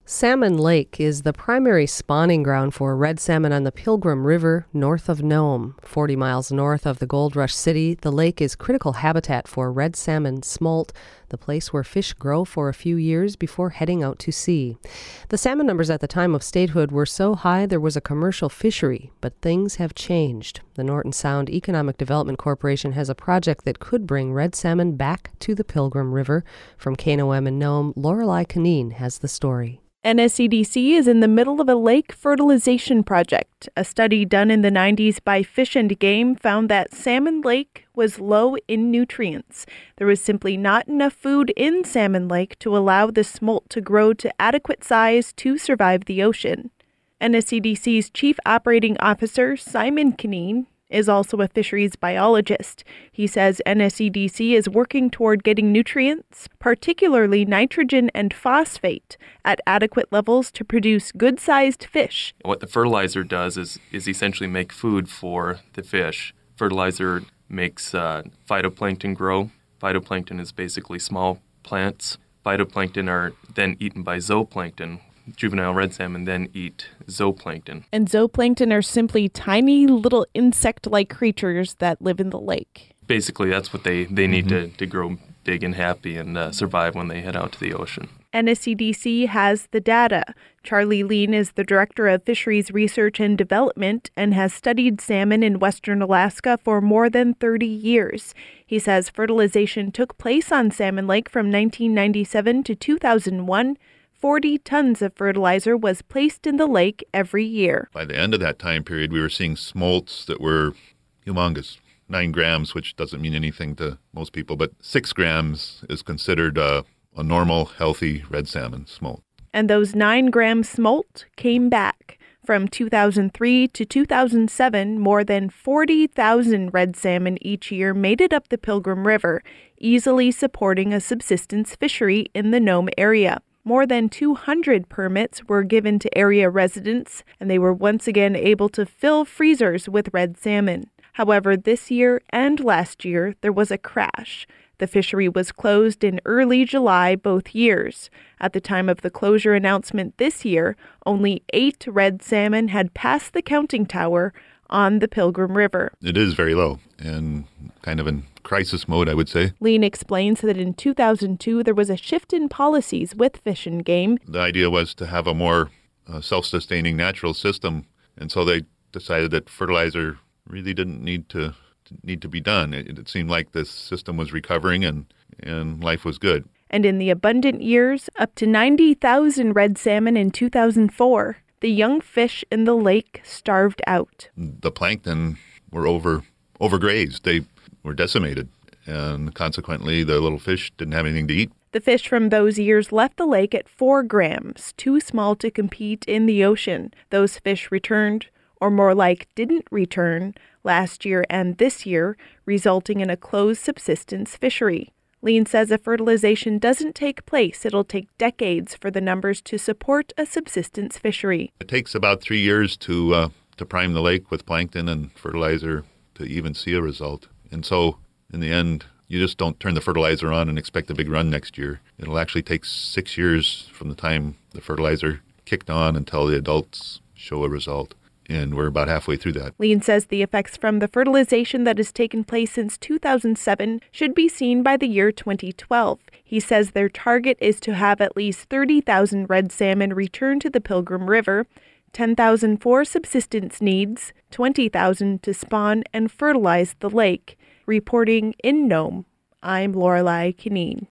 Salmon Lake is the primary spawning ground for red salmon on the Pilgrim River north of Nome. 40 miles north of the Gold Rush City, the lake is critical habitat for red salmon smolt, the place where fish grow for a few years before heading out to sea. The salmon numbers at the time of statehood were so high there was a commercial fishery, but things have changed. The Norton Sound Economic Development Corporation has a project that could bring red salmon back to the Pilgrim River. From KNOM in Nome, Lorelei Canine has the story. NSCDC is in the middle of a lake fertilization project. A study done in the 90s by Fish and Game found that Salmon Lake was low in nutrients. There was simply not enough food in Salmon Lake to allow the smolt to grow to adequate size to survive the ocean. NSCDC's Chief Operating Officer, Simon Canine, is also a fisheries biologist. He says NSCDC is working toward getting nutrients, particularly nitrogen and phosphate, at adequate levels to produce good-sized fish. What the fertilizer does is essentially make food for the fish. Fertilizer makes phytoplankton grow. Phytoplankton is basically small plants. Phytoplankton are then eaten by zooplankton. Juvenile red salmon then eat zooplankton. And zooplankton are simply tiny little insect-like creatures that live in the lake. Basically, that's what they need to grow big and happy and survive when they head out to the ocean. NSCDC has the data. Charlie Lean is the Director of Fisheries Research and Development and has studied salmon in western Alaska for more than 30 years. He says fertilization took place on Salmon Lake from 1997 to 2001. 40 tons of fertilizer was placed in the lake every year. By the end of that time period, we were seeing smolts that were humongous. 9 grams, which doesn't mean anything to most people, but 6 grams is considered a normal, healthy red salmon smolt. And those 9-gram smolt came back. From 2003 to 2007, more than 40,000 red salmon each year made it up the Pilgrim River, easily supporting a subsistence fishery in the Nome area. More than 200 permits were given to area residents, and they were once again able to fill freezers with red salmon. However, this year and last year, there was a crash. The fishery was closed in early July both years. At the time of the closure announcement this year, only 8 red salmon had passed the counting tower on the Pilgrim River. It is very low and kind of in crisis mode, I would say. Lean explains that in 2002, there was a shift in policies with Fish and Game. The idea was to have a more self-sustaining natural system, and so they decided that fertilizer really didn't need to be done. It seemed like this system was recovering and life was good. And in the abundant years, up to 90,000 red salmon in 2004. The young fish in the lake starved out. The plankton were overgrazed. They were decimated, and consequently, the little fish didn't have anything to eat. The fish from those years left the lake at 4 grams, too small to compete in the ocean. Those fish returned, or more like didn't return, last year and this year, resulting in a closed subsistence fishery. Lean says if fertilization doesn't take place, it'll take decades for the numbers to support a subsistence fishery. It takes about 3 years to prime the lake with plankton and fertilizer to even see a result. And so, in the end, you just don't turn the fertilizer on and expect a big run next year. It'll actually take 6 years from the time the fertilizer kicked on until the adults show a result. And we're about halfway through that. Lean says the effects from the fertilization that has taken place since 2007 should be seen by the year 2012. He says their target is to have at least 30,000 red salmon return to the Pilgrim River, 10,000 for subsistence needs, 20,000 to spawn and fertilize the lake. Reporting in Nome, I'm Lorelei Canine.